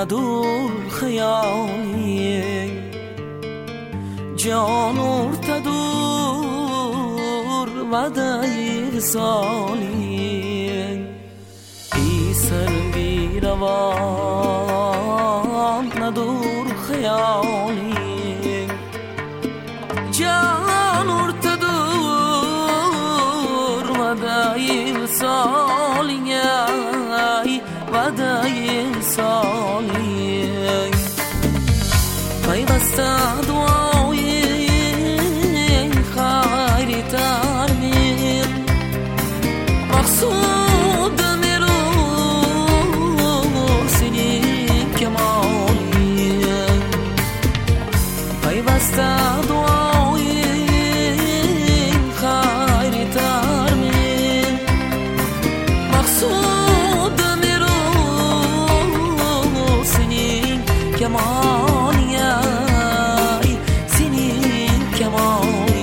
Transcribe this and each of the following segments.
ندور خیالی جان ارتدور وعده وصالی ای سر بی روان ندور خیالی جان ارتدور وعده وصالی وعده وصالی پیوسته دعای خیر ترمیم مقصود میرو سینی کمالی پیوسته دعای خیر ترمیم مقصود میرو سینی کمالی سینی کمالی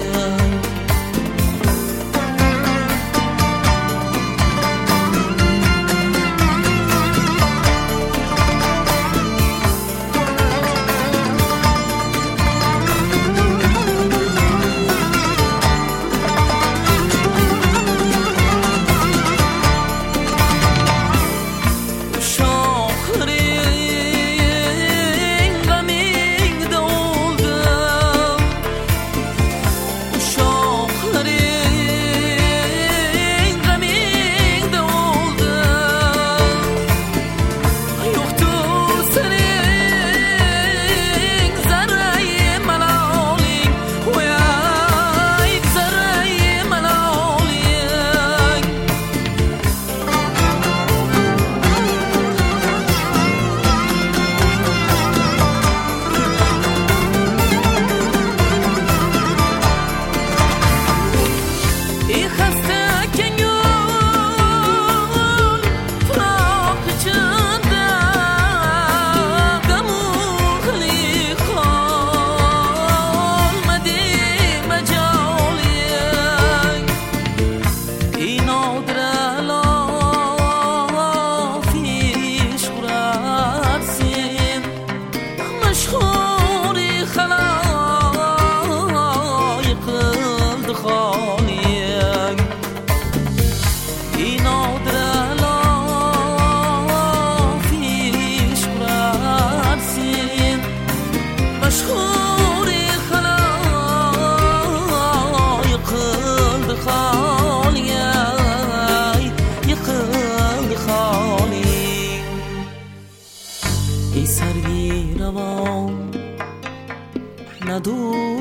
ندور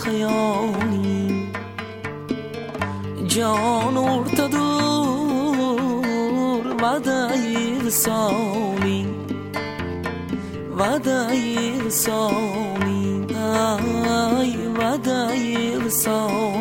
خیالی جان ارتدور وعده وصالی وعده وصالی وعده وصالی